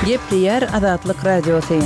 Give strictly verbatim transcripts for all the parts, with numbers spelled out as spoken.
Gepleyer Azatlyk Radiosu.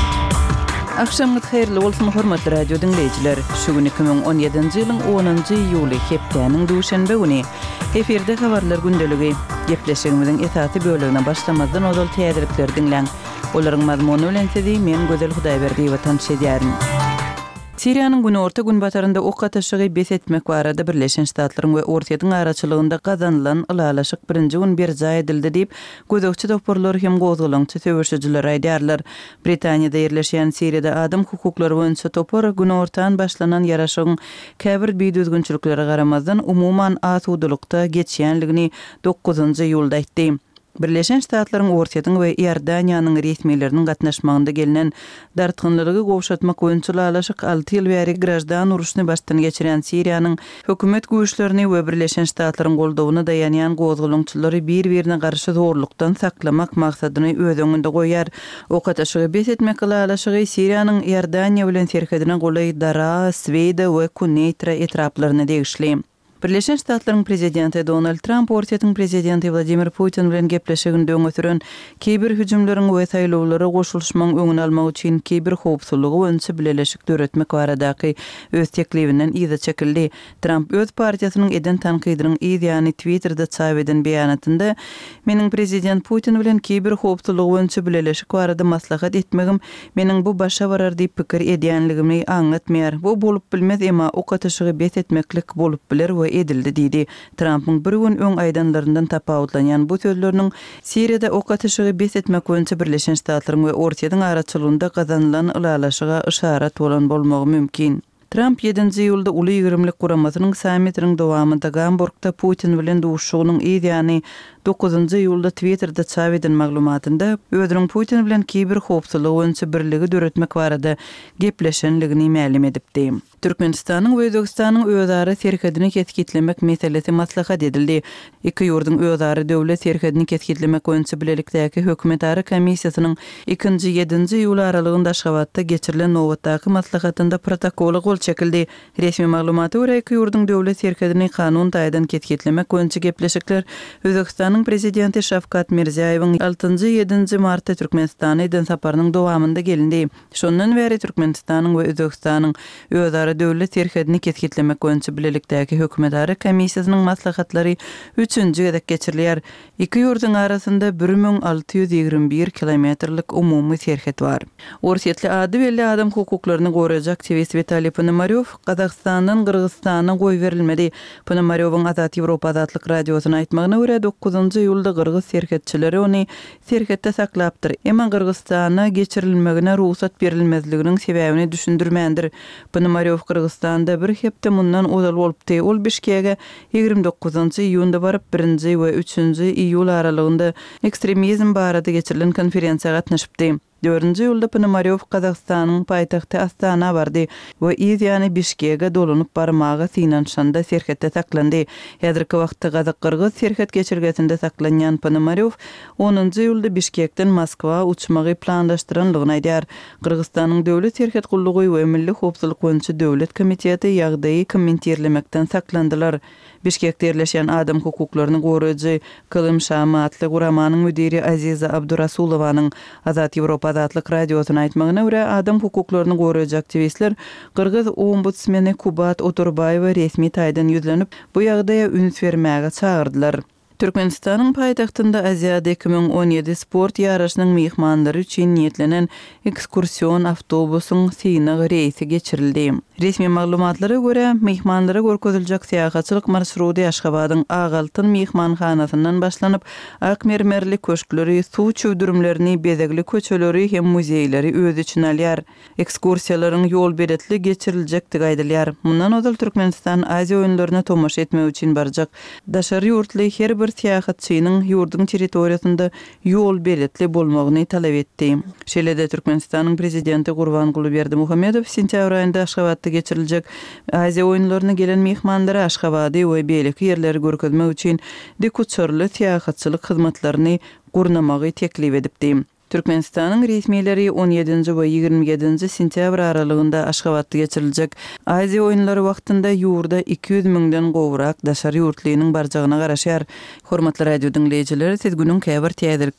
Akşamyt hayrly bolsun hormatly radio dinleyijiler. Şu gün iki bin on ýedinji ýylyň onunjy ýuly hepdeniň duşanbe güni eferde habarlar gündeligi gepleşigimiziň esasy bölegine başlamazdan odal täzelikler dinleň. Olaryň mazmuny bilen sizi men Gözel Hudaýberdiýewa tanış edýärin. Siriýanyň güni orta gün batarynda ok ataşygy bes etmek barada Birleşen Ştatlaryň we Ortaýadyň araçylygynda gazanylan ylalaşyk birinji gün berja edildi diýip gözükçi doporlar hem gozgulaňçy söwüşçiler aýdýarlar. Britaniýada ýerleşýän Siriýada adam hukuklary boýunça topor güni ortadan başlanan ýaraşygyň käbir biýdüzgünçilikleri garamazdan umuman asudulukda geçýänligini dokuzunjy ýylda aýtdy. Birleşen Ştatlaryň Ortaýadyň we Iordaniýanyň resmiýetleriniň gatnaşmagynda gelinen dartgynlygy gowşatmak boýunça ýalaşyk alty ýyl bäri grajdan uruşyny başdan geçiren Siriýanyň hökümet güýçlerini we Birleşen Ştatlaryň goldawyna daýanýan gozgulaňçylary bir-birine garşy zorlukdan saklamak maksadyny öz öňünde goýar. Ok ataşygy bes etmek ýalaşygy Siriýanyň Iordaniýa bilen serhedine golay Dara, Sweda we Kuneitra etraplaryna degişli. Birleşen Ştatlaryň prezidenti Donald Trump Ortaýadyň prezidenti Vladimir Putin bilen gepleşiginde öňe kibir hüjümleriň we saýlawlara goşulmagyň öňüni almak üçin kibir howpsuzlygy boýunça bileşik döretmek baradaky öz teklibinden ýa-da çekildi. Trump öz partiýasynyň eden tankydynyň ýa-ni Twitterda çap eden beýanatynda "Meniň prezident Putin bilen kibir howpsuzlygy boýunça bileşik barada maslahat etmegim meniň bu başa barar diýip pikir edýänligimi aňlatmaýar. Bu bolup bilmez emma ok ataşygy bes etmeklik bolup biler we edildi diýdi. Trump'ın bir gün öň aýdanlaryndan tapawutlanýan bu sözleriniň Siriýada ok ataşygy bes etmek boýunça Birleşen Ştatlaryň we Ortaýadyň araçylygynda gazanylan ılalaşyga işaret bolan bolmagy mümkin. Trump ýedinji ýylda uly ýigrimlik guramasynyň sammitiniň dowamynda Gamburgda Putin bilen duşugynyň ýa-ni dokuzunjy ýylda Twitterda çap eden maglumatynda ödüriň Putin bilen kibir howpsuzlygy boýunça birligi döretmek barada gepleşenligini ma'lum edipdi. Türkmenistanyň we Özbegistanyň özara serhedini ketkitlemek meselesi maslahat edildi. Iki ýurdyň özara döwlet serhedini ketkitlemek boýunça bilelikdäki hökümet ara komissiýasynyň ikinji ýedinji ýyl aralygynda Aşgabatda geçirilen nowatdaky maslahatynda protokoly gol çekildi. Resmi maglumata görä iki ýurdyň döwlet serhedini kanun taýdan ketkitlemek boýunça gepleşikler Özbegistanyň prezidenti Şavkat Mirziýowyň altynjy ýedinji martda Türkmenistana eden saparynyň dowamynda gelindi. Şondan beri Türkmenistanyň we Özbegistanyň özara döwlet serhedini ketkitlemek boýunça bilelikdäki hökümet ara komissiýasynyň maslahatlary üçünji gedek geçirilýär. Iki ýurdyň arasynda bir min alty ýüz ýigirme bir kilometrlik umumy serhed bar. Ortaýatly ady belli adam hukuklaryny gorajak aktivist Vitaliy Ponomarёw Kazakstanyň Kyrgyzstana goý berilmedi. Ponomarёwyň Azat Ýewropa Azatlyk radiosyna aýtmagyna görä dokuzunjy ýylda Kyrgyz serhedçileri ony serhetde saklapdyr. Emma Kyrgyzstana geçirilmegine ruhsat berilmezliginiň sebäbini düşündirmändir. Ponomarёw Kyrgyzstanda bir hepde mundan ozal bolupdy. Ol Bişkekge ýigirme dokuzunjy iýunda baryp birinji we üçünji iýul aralygynda ekstremizm barada geçirilen konferensiýaga gatnaşypdy. dördünjy ýylda Ponomarёw Kazakstanyň paýtagty Astana bardy we ýa-ni Bişkekge dolanyp barmagy synanşanda serhetde saklandy. Häzirki wagtda Kazak-Kyrgyz serhet geçirgesinde saklanýan Ponomarёw onunjy ýylda Bişkekden Moskwa uçmagy planlaşdyranlygyny aýdýar. Kyrgyzstanyň döwlet serhet gullugy we milli howpsuzlyk boýunça döwlet komiteti ýagdaýy kommentirlemekden saklandylar. Bişkekde ýerleşýän adam hukuklaryny goraýjy Kılym Şamy atly guramanyň müdiri Aziza Abdurasulowanyň Azat Ýewropa Azatlyk radiosyna aýtmagyna görä adam hukuklaryny goraýjy aktivistler Kyrgyz ombudsmeni Kubat Oturbaýewa resmi taýdan ýüzlenip bu ýagdaýa üns bermäge çagyrdylar. Türkmenistanyň paýtagtynda Aziýada iki bin on ýedi sport ýaraşynyň mehmanlary üçin niýetlenen ekskursiýon awtobusyň synygy reýsi geçirildi. Resmi maglumatlara görä mehmanlara görkeziljek seýahatçylyk marşruty Aşgabatyň Agaltyn mehmanhanasyndan başlanyp Akmermerli köşkleri, suw çöwdürümlerini, bezegli köçeleri hem muzeýleri öz içine alýar. Ekskursiýalaryň ýol biletli geçiriljekdigi aýdylýar. Mundan ozal Türkmenistan Aziýa oýunlaryna tomaşa etmek üçin barjak. Daşary ýurtly her bir seýahatçynyň ýurdun territoriýasynda ýol biletli bolmagyny talap etdi. Şeýlede Türkmenistanyň prezidenti Gurbanguly Berdimuhammedow sentýabr aýynda Aşgabatda geçiriljek Aziýa oýunlaryna gelen mehmanlara Aşgabady we beýleki ýerleri görkezmek üçin dekuçörli seýahatçylyk hyzmatlaryny gurnamagy teklip edipdi. Türkmenistanyň resmiýetleri on ýedinji we ýigirme ýedinji sentýabr aralygynda Aşgabatda geçiriljek Aziýa oýunlary wagtynda ýurda iki ýüz miňden gowrak daşary ýurtlynyň barjagyna garaşýar. Hormatly radio dinleýijiler, siz günüň käbir täzelik